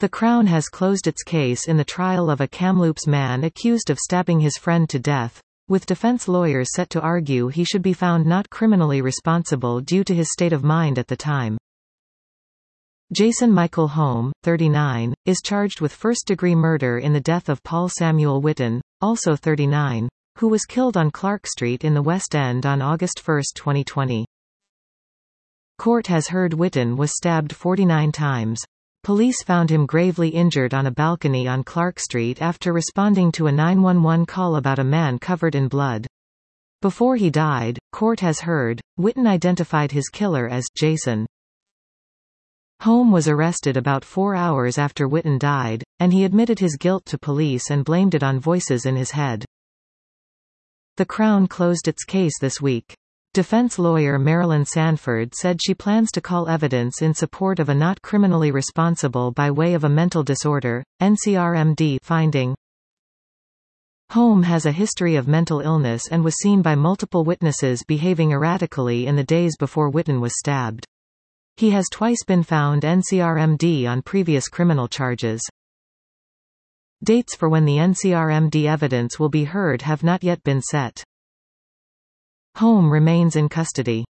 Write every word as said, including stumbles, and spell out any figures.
The Crown has closed its case in the trial of a Kamloops man accused of stabbing his friend to death, with defense lawyers set to argue he should be found not criminally responsible due to his state of mind at the time. Jason Michael Holm, thirty-nine, is charged with first-degree murder in the death of Paul Samuel Whitten, also thirty-nine, who was killed on Clark Street in the West End on August first twenty twenty. Court has heard Whitten was stabbed forty-nine times. Police found him gravely injured on a balcony on Clark Street after responding to a nine one one call about a man covered in blood. Before he died, court has heard, Whitten identified his killer as Jason. Holm was arrested about four hours after Whitten died, and he admitted his guilt to police and blamed it on voices in his head. The Crown closed its case this week. Defense lawyer Marilyn Sanford said she plans to call evidence in support of a not criminally responsible by way of a mental disorder, N C R M D finding. Holm has a history of mental illness and was seen by multiple witnesses behaving erratically in the days before Whitten was stabbed. He has twice been found N C R M D on previous criminal charges. Dates for when the N C R M D evidence will be heard have not yet been set. Holm remains in custody.